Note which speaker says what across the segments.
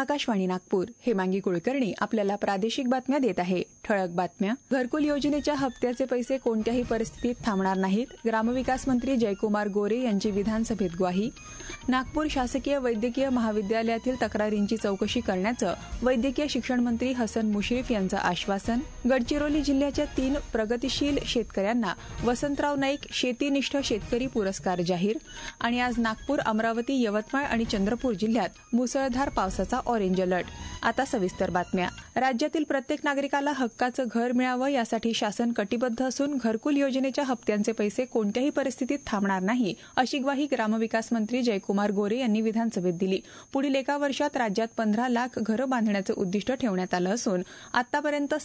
Speaker 1: आकाशवाणी नागपूर. हेमांगी कुलकर्णी आपल्याला प्रादेशिक बातम्या देत आहे. ठळक बातम्या. घरकुल योजनेच्या हप्त्याचे पैसे कोणत्याही परिस्थितीत थांबणार नाहीत. ग्रामविकास मंत्री जयकुमार गोरे यांची विधानसभेत ग्वाही. नागपूर शासकीय वैद्यकीय महाविद्यालयातील तक्रारींची चौकशी करण्याचं वैद्यकीय शिक्षण मंत्री हसन मुश्रीफ यांचं आश्वासन. गडचिरोली जिल्ह्याच्या 3 प्रगतीशील शेतकऱ्यांना वसंतराव नाईक शेतीनिष्ठ शेतकरी पुरस्कार जाहीर. आणि आज नागपूर, अमरावती, यवतमाळ आणि चंद्रपूर जिल्ह्यात मुसळधार पावसाचा ऑरेंज अलर्ट. आता सविस्तर बातम्या. राज्यातील प्रत्येक नागरिकाला हक्काचं घर मिळावं यासाठी शासन कटिबद्ध असून घरकुल योजनेच्या हप्त्यांचे पैसे कोणत्याही परिस्थितीत थांबणार नाही, अशी ग्वाही ग्रामविकास मंत्री जयकुमार गोरे यांनी विधानसभेत दिली. पुढील एका वर्षात राज्यात 15 लाख घरं बांधण्याचं उद्दिष्ट ठेवण्यात आलं असून आतापर्यंत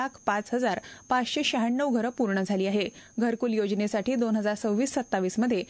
Speaker 1: 6,05,596 घरं पूर्ण झाली आहे. घरकुल योजनेसाठी 2026-27 मध्ये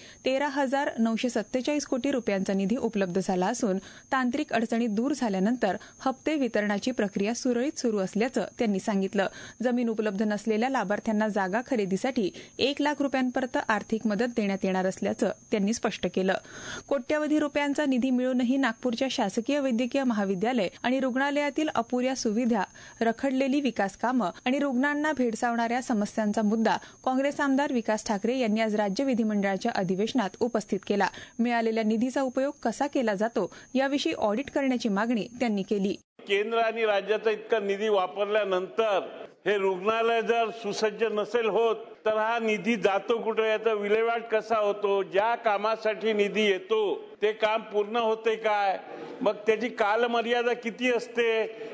Speaker 1: 13,947 कोटी रुपयांचा निधी उपलब्ध झाला असून तांत्रिक अडचणी दूर झाल्यानंतर हप्ते वितरणाची प्रक्रिया सुरळीत सुरू असल्याचं त्यांनी सांगितलं. जमीन उपलब्ध नसलेल्या लाभार्थ्यांना जागा खरेदीसाठी 1 लाख रुपयांपर्यंत आर्थिक मदत देण्यात येणार असल्याचं त्यांनी स्पष्ट केलं. कोट्यवधी रुपयांचा निधी मिळूनही नागपूरच्या शासकीय वैद्यकीय महाविद्यालय आणि रुग्णालयातील अपुऱ्या सुविधा, रखडलेली विकास कामं आणि रुग्णांना भेडसावणाऱ्या समस्यांचा मुद्दा काँग्रेस आमदार विकास ठाकरे यांनी आज राज्य विधिमंडळाच्या अधिवेशनात उपस्थित केला. मिळालेल्या निधीचा उपयोग कसा केला जातो याविषयी ऑडिट करण्याची मागणी त्यांनी केली.
Speaker 2: केंद्र आणि राज्याचा इतका निधी वापरल्यानंतर हे रुग्णालय जर सुसज्ज नसेल होत तर हा निधी जातो कुठे, याचा विल्हेवाट कसा होतो, ज्या कामासाठी निधी येतो ते काम पूर्ण होते काय, मग त्याची कालमर्यादा किती असते,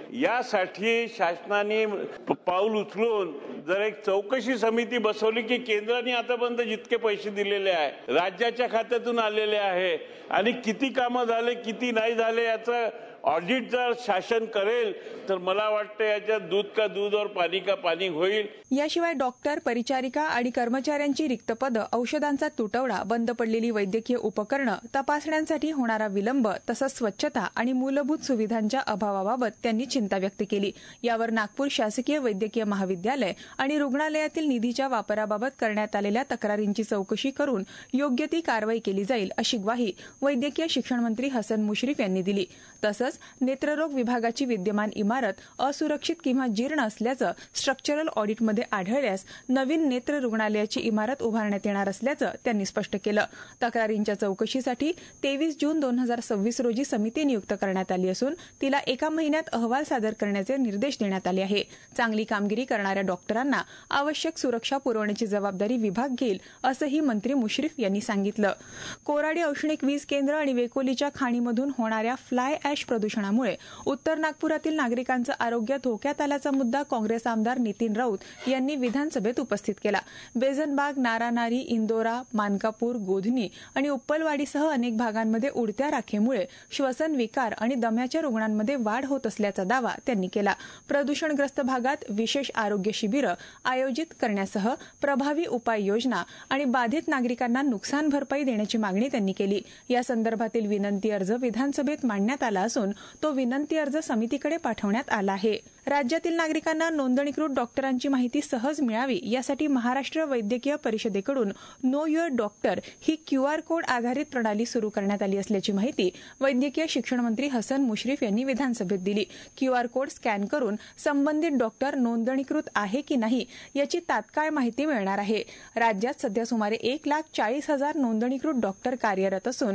Speaker 2: यासाठी शासनाने पाऊल उचलून जर एक चौकशी समिती बसवली की केंद्राने आतापर्यंत जितके पैसे दिलेले आहे राज्याच्या खात्यातून आलेले आहे आणि किती कामं झाले किती नाही झाले याचं ऑडिट जर शासन करेल तर मला वाटतं याच्यात दूध का दूध और पाणी का पाणी होईल.
Speaker 1: याशिवाय डॉक्टर, परिचारिका आणि कर्मचाऱ्यांची रिक्त पदं, औषधांचा तुटवडा, बंद पडलेली वैद्यकीय उपकरणं, तपासण्यांसाठी होणारा विलंब तसंच स्वच्छता आणि मूलभूत सुविधांच्या अभावाबाबत त्यांनी चिंता व्यक्त केली. यावर नागपूर शासकीय वैद्यकीय महाविद्यालय आणि रुग्णालयातील निधीच्या वापराबाबत करण्यात आलेल्या तक्रारींची चौकशी करून योग्य ती कारवाई केली जाईल, अशी ग्वाही वैद्यकीय शिक्षण मंत्री हसन मुश्रीफ यांनी दिली. तसंच नेत्ररोग विभागाची विद्यमान इमारत असुरक्षित किंवा जीर्ण असल्याचं स्ट्रक्चरल ऑडिटमध्ये आढळल्यास नवीन नेत्र रुग्णालयाची इमारत उभारण्यात येणार असल्याचं त्यांनी स्पष्ट केलं. तक्रारींच्या चौकशीसाठी 23 जून 2026 रोजी समिती नियुक्त करण्यात आली असून तिला 1 महिन्यात अहवाल सादर करण्याचे निर्देश देण्यात आले आहे. चांगली कामगिरी करणाऱ्या डॉक्टरांना आवश्यक सुरक्षा पुरवण्याची जबाबदारी विभाग घेईल, असंही मंत्री मुश्रीफ यांनी सांगितलं. कोराडी औष्णिक वीज केंद्र आणि वेकोलीच्या खाणीमधून होणाऱ्या फ्लाय ॲश प्रदूषणामुळे उत्तर नागपुरातील नागरिकांचं आरोग्य धोक्यात आल्याचा मुद्दा काँग्रेस आमदार नितीन राऊत यांनी विधानसभेत उपस्थित केला. बेझनबाग, नारानारी, इंदोरा, मानकापूर, गोधनी आणि उप्पलवाडीसह अनेक भागांमध्ये उडत्या राखेमुळे श्वसन विकार आणि दम्याच्या रुग्णांमध्ये वाढ होत असल्याचा दावा त्यांनी केला. प्रदूषणग्रस्त भागात विशेष आरोग्य शिबिरं आयोजित करण्यासह प्रभावी उपाययोजना आणि बाधित नागरिकांना नुकसान भरपाई देण्याची मागणी त्यांनी केली. या संदर्भातील विनंती अर्ज विधानसभेत मांडण्यात आला असून तो विनंती अर्ज समितीकडे पाठवण्यात आला आहे. राज्यातील नागरिकांना नोंदणीकृत डॉक्टरांची माहिती सहज मिळावी यासाठी महाराष्ट्र वैद्यकीय परिषदेकडून नो युअर डॉक्टर ही QR कोड आधारित प्रणाली सुरू करण्यात आली असल्याची माहिती वैद्यकीय शिक्षण मंत्री हसन मुश्रीफ यांनी विधानसभेत दिली. QR कोड स्कॅन करून संबंधित डॉक्टर नोंदणीकृत आहे की नाही याची तात्काळ माहिती मिळणार आहे. राज्यात सध्या सुमारे 1,40,000 नोंदणीकृत डॉक्टर कार्यरत असून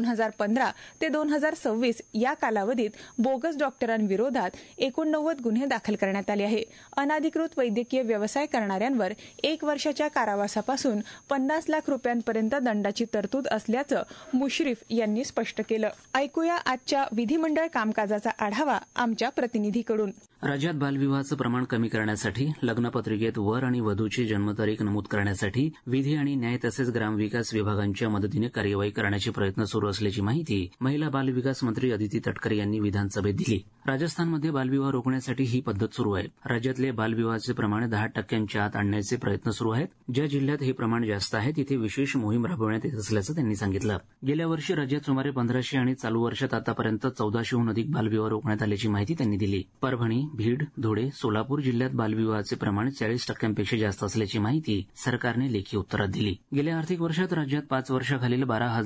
Speaker 1: 2015 ते 2026 या कालावधीत बोगस डॉक्टरांविरोधात 89 गुन्हे दाखल करण्यात आले आहे. अनधिकृत वैद्यकीय व्यवसाय करणाऱ्यांवर 1 वर्षाच्या कारावासापासून 50 लाख रुपयांपर्यंत दंडाची तरतूद असल्याचं मुश्रीफ यांनी स्पष्ट केलं. ऐकूया आजच्या विधिमंडळ कामकाजाचा आढावा आमच्या प्रतिनिधीकडून.
Speaker 3: राज्यात बालविवाहाचं प्रमाण कमी करण्यासाठी लग्नपत्रिकेत वर आणि वधूची जन्मतारीख नमूद करण्यासाठी विधी आणि न्याय तसेच ग्रामविकास विभागांच्या मदतीने कार्यवाही करण्याचे प्रयत्न सुरू असल्याची माहिती महिला बालविकास मंत्री अदिती तटकरे यांनी विधानसभेत दिली. राजस्थानमध्ये बालविवाह रोखण्यासाठी ही पद्धत सुरू आहे. राज्यातले बालविवाहाचे प्रमाण 10% आत आणण्याचे प्रयत्न सुरू आहेत. ज्या जिल्ह्यात हे प्रमाण जास्त आहे तिथे विशेष मोहीम राबवण्यात येत असल्याचं त्यांनी सांगितलं. गेल्या वर्षी राज्यात सुमारे 1500 आणि चालू वर्षात आतापर्यंत 1400हून अधिक बालविवाह रोखण्यात आल्याची माहिती त्यांनी दिली. परभणी, बीड, धुळे, सोलापूर जिल्ह्यात बालविवाहाचे प्रमाण 40% जास्त असल्याची माहिती सरकारने लेखी उत्तरात दिली. गेल्या आर्थिक वर्षात राज्यात 5 वर्षाखालील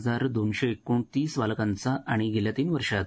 Speaker 3: 12,229 बालकांचा आणि गेल्या 3 वर्षात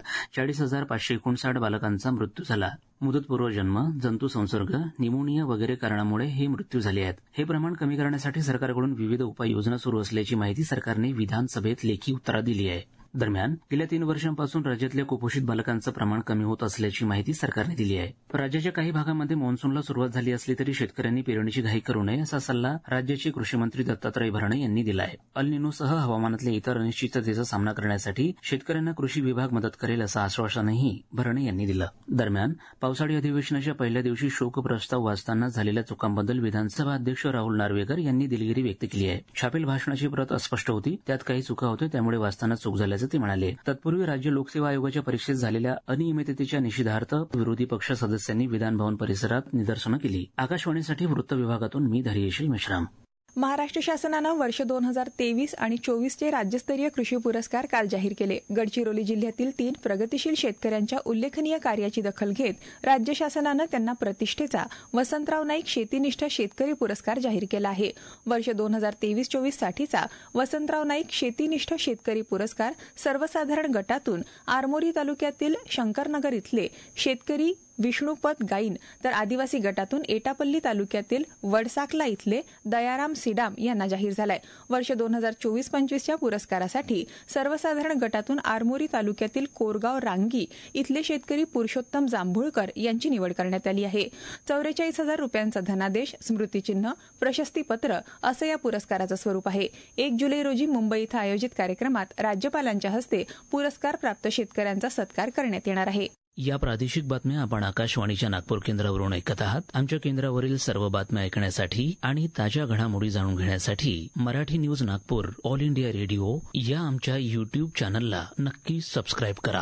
Speaker 3: 40,559 बालकांचा मृत्यू झाला. मुदतपूर्व जन्म, जंतू संसर्ग, निमोनिया वगैरे कारणामुळे हे मृत्यू झाले आहेत. हे प्रमाण कमी करण्यासाठी सरकारकडून विविध उपाययोजना सुरू असल्याची माहिती सरकारने विधानसभेत लेखी उत्तरात दिली आहे. दरम्यान गेल्या 3 वर्षांपासून राज्यातल्या कुपोषित बालकांचं प्रमाण कमी होत असल्याची माहिती सरकारने दिली आहे. राज्याच्या काही भागामध्ये मान्सूनला सुरुवात झाली असली तरी शेतकऱ्यांनी पेरणीची घाई करू नये असा सल्ला राज्याचे कृषी मंत्री दत्तात्रय भरणे यांनी दिला आहे. अल निनोसह हवामानातल्या इतर अनिश्चिततेचा सामना करण्यासाठी शेतकऱ्यांना कृषी विभाग मदत करेल असं आश्वासनही भरणे यांनी दिलं. दरम्यान पावसाळी अधिवेशनाच्या पहिल्या दिवशी शोक प्रस्ताव वाचताना झालेल्या चुकांबद्दल विधानसभा अध्यक्ष राहुल नार्वेकर यांनी दिलगिरी व्यक्त केली आहे. छापील भाषणाची प्रत अस्पष्ट होती, त्यात काही चुका होत्या, त्यामुळे वाचताना चूक झाल्याचं ते म्हणाले. तत्पूर्वी राज्य लोकसेवा आयोगाच्या परीक्षेत झालेल्या अनियमिततेच्या निषेधार्थ विरोधी पक्ष सदस्यांनी विधानभवन परिसरात निदर्शनं केली. आकाशवाणीसाठी वृत्त विभागातून मी धैर्यशील मेश्राम.
Speaker 1: महाराष्ट्र शासनानं वर्ष 2023 आणि 24चे राज्यस्तरीय कृषी पुरस्कार काल जाहीर केले. गडचिरोली जिल्ह्यातील 3 प्रगतिशील शेतकऱ्यांच्या उल्लेखनीय कार्याची दखल घेत राज्य शासनानं त्यांना प्रतिष्ठेचा वसंतराव नाईक शेतीनिष्ठ शेतकरी पुरस्कार जाहीर केला आहे. वर्ष 2023-24 साठीचा वसंतराव नाईक शेतीनिष्ठ शेतकरी पुरस्कार सर्वसाधारण गटातून आरमोरी तालुक्यातील शंकरनगर इथले शेतकरी विष्णुपत गाईन तर आदिवासी गटातून एटापल्ली तालुक्यातील वडसाकला इथले दयाराम सिडाम यांना जाहीर झालाय. वर्ष 2024-25च्या पुरस्कारासाठी सर्वसाधारण गटातून आरमोरी तालुक्यातील कोरगाव रांगी इथले शेतकरी पुरुषोत्तम जांभूळकर यांची निवड करण्यात आली आहे. 44,000 रुपयांचा धनादेश, स्मृतिचिन्ह, प्रशस्तीपत्र असं या पुरस्काराचं स्वरूप आहे. 1 जुलै रोजी मुंबई इथं आयोजित कार्यक्रमात राज्यपालांच्या हस्ते पुरस्कार प्राप्त शेतकऱ्यांचा सत्कार करण्यात येणार आहे.
Speaker 3: या प्रादेशिक बातम्या आपण आकाशवाणीच्या नागपूर केंद्रावरून ऐकत आहात. आमच्या केंद्रावरील सर्व बातम्या ऐकण्यासाठी आणि ताज्या घडामोडी जाणून घेण्यासाठी Marathi news Nagpur all India radio या आमच्या युट्यूब चॅनलला नक्की सबस्क्राईब करा.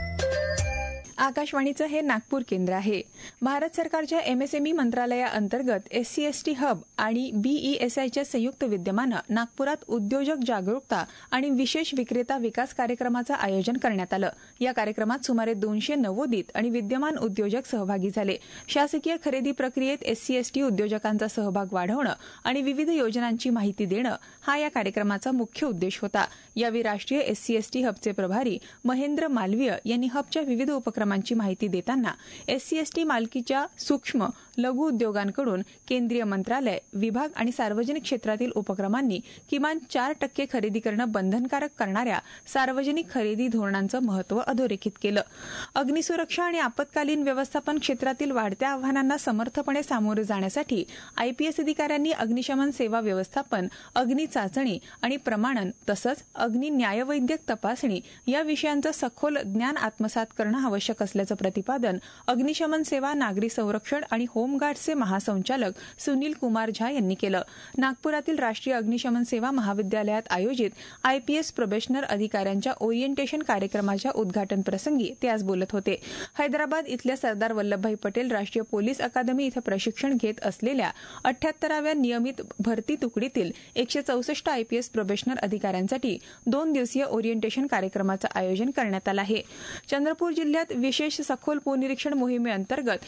Speaker 1: आकाशवाणीचं हे नागपूर केंद्र आहे. भारत सरकारच्या एमएसएमई मंत्रालयाअंतर्गत SC/ST हब आणि BESIच्या संयुक्त विद्यमानं नागपुरात उद्योजक जागरूकता आणि विशेष विक्रेता विकास कार्यक्रमाचं आयोजन करण्यात आलं. या कार्यक्रमात सुमारे 200 नवोदित आणि विद्यमान उद्योजक सहभागी झाले. शासकीय खरेदी प्रक्रियेत SC/ST उद्योजकांचा सहभाग वाढवणं आणि विविध योजनांची माहिती देणं हा या कार्यक्रमाचा मुख्य उद्देश होता. यावेळी राष्ट्रीय SC/ST हबचे प्रभारी महेंद्र मालवीय यांनी हबच्या विविध उपक्रमांची माहिती देताना SC/ST मालकीच्या सूक्ष्म लघु उद्योगांकडून केंद्रीय मंत्रालय, विभाग आणि सार्वजनिक क्षेत्रातील उपक्रमांनी किमान 4% खरेदी करणं बंधनकारक करणाऱ्या सार्वजनिक खरेदी धोरणांचं महत्त्व अधोरेखित केलं. अग्निसुरक्षा आणि आपत्कालीन व्यवस्थापन क्षेत्रातील वाढत्या आव्हानांना समर्थपणे सामोरे जाण्यासाठी IPS अधिकाऱ्यांनी अग्निशमन सेवा व्यवस्थापन, अग्नी चाचणी आणि प्रमाणन तसंच अग्नी न्यायवैद्यक तपासणी या विषयांचं सखोल ज्ञान आत्मसात करणं आवश्यक असल्याचं प्रतिपादन अग्निशमन सेवा, नागरी संरक्षण आणि होमगार्ड्सचे महासंचालक सुनील कुमार झा यांनी केलं. नागपुरातील राष्ट्रीय अग्निशमन सेवा महाविद्यालयात आयोजित IPS प्रोबेशनर अधिकाऱ्यांच्या ओरिएंटेशन कार्यक्रमाच्या उद्घाटन प्रसंगी ते आज बोलत होते. हैदराबाद इथल्या सरदार वल्लभभाई पटेल राष्ट्रीय पोलीस अकादमी इथं प्रशिक्षण घेत असलेल्या 78व्या नियमित भरती तुकडीतील 164 IPS प्रोबेशनर अधिकाऱ्यांसाठी 2 दिवसीय ओरिएंटेशन कार्यक्रमाचं आयोजन करण्यात आलं आहे. चंद्रपूर जिल्ह्यात विशेष सखोल पुनरीक्षण मोहिमेअंतर्गत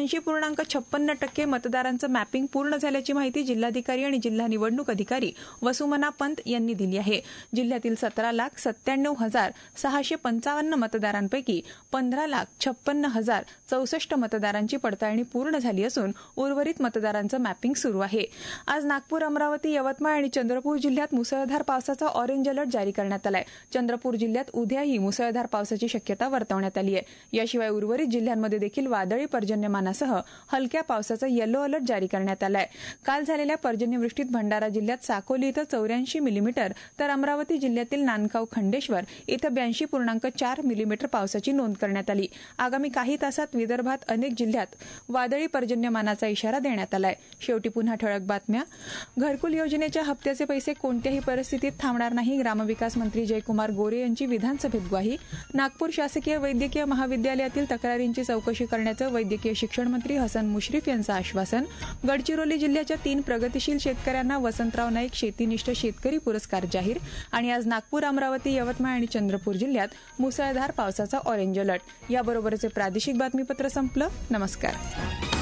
Speaker 1: 86.56% मतदारांचं मॅपिंग पूर्ण झाल्याची माहिती जिल्हाधिकारी आणि जिल्हा निवडणूक अधिकारी वसुमना पंत यांनी दिली आहे. जिल्ह्यातील 17,97,655 मतदारांपैकी 15,56,064 मतदारांची पडताळणी पूर्ण झाली असून उर्वरित मतदारांचं मॅपिंग सुरू आहे. आज नागपूर, अमरावती, यवतमाळ आणि चंद्रपूर जिल्ह्यात मुसळधार पावसाचा ऑरेंज अलर्ट जारी करण्यात आला आहे. चंद्रपूर जिल्ह्यात उद्याही मुसळधार पावसाची शक्यता वर्तवण्यात आली आहे. याशिवाय उर्वरित जिल्ह्यांमध्ये देखील वादळी पर्जन्यमानासह हलक्या पावसाचा येलो अलर्ट जारी करण्यात आला आहे. काल झालेल्या पर्जन्यवृष्टीत भंडारा जिल्ह्यात साकोली इथं 84 मिलीमीटर तर अमरावती जिल्ह्यातील नांदगाव खंडेश्वर इथं 82.4 मिलीमीटर पावसाची नोंद करण्यात आली. आगामी काही तासात विदर्भात अनेक जिल्ह्यात वादळी पर्जन्यमानाचा इशारा देण्यात आला आहे. शेवटी पुन्हा ठळक बातम्या. घरकुल योजनेच्या हप्त्याचे पैसे कोणत्याही परिस्थितीत थांबणार नाही. ग्रामविकास मंत्री जयकुमार गोरे यांची विधानसभेत ग्वाही. नागपूर शासकीय वैद्यकीय महाविद्यालय महाविद्यालयातील तक्रारींची चौकशी करण्याचं वैद्यकीय शिक्षण मंत्री हसन मुश्रीफ यांचं आश्वासन. गडचिरोली जिल्ह्याच्या 3 प्रगतिशील शेतकऱ्यांना वसंतराव नाईक शेतीनिष्ठ शेतकरी पुरस्कार जाहीर. आणि आज नागपूर, अमरावती, यवतमाळ आणि चंद्रपूर जिल्ह्यात मुसळधार पावसाचा ऑरेंज अलर्ट. याबरोबरचे प्रादेशिक बातमीपत्र संपलं. नमस्कार.